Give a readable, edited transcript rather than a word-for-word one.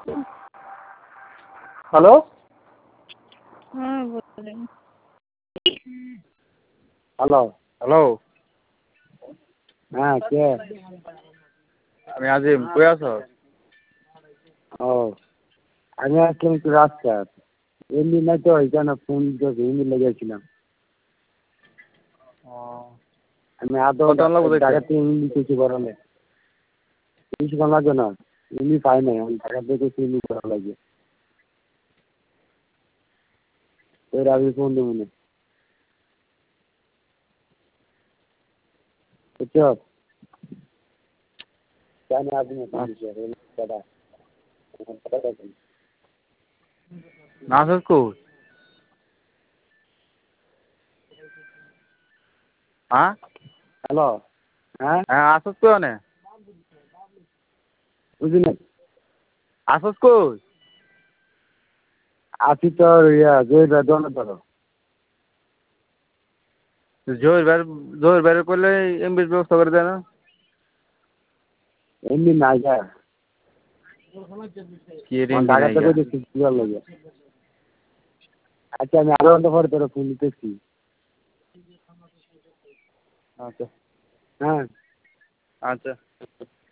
Hello. হ্যাঁ বলেন। Hello. Hello, হ্যাঁ কে? আমি আজিম। কই আছো? ও আমি আজকে একটু রাস্তায় এমনি নাই তো এখানে ফোন এমনি লেগেছিলাম। আমি আদৌ কত লাগবে দেখতে? ঢাকা থেকে এমনি কিছু করালে কিছুক্ষণ লাগবে না, এমনি পাই নাই আমি ঢাকা থেকে এমনি করা লাগে এর আগে ফোন দেবো না বুঝছো? জানি আপনি দাদা নাসির কই? হ্যাঁ হ্যালো। হ্যাঁ হ্যাঁ, আসস কই অনে? বুঝলি না? আসস কই? আছি তো ইয়া জয় বেদনা ধরো জহির বাইরে করলে এমবির ব্যবস্থা করে দেয় না? এমনি না যা কি রে এমবি ঢাকা নাই থেকে গা? দেখছি কি ভালো লাগে। আচ্ছা আমি আধা ঘন্টা পরে তোরা ফোন দিতেছি। আচ্ছা হ্যাঁ আচ্ছা।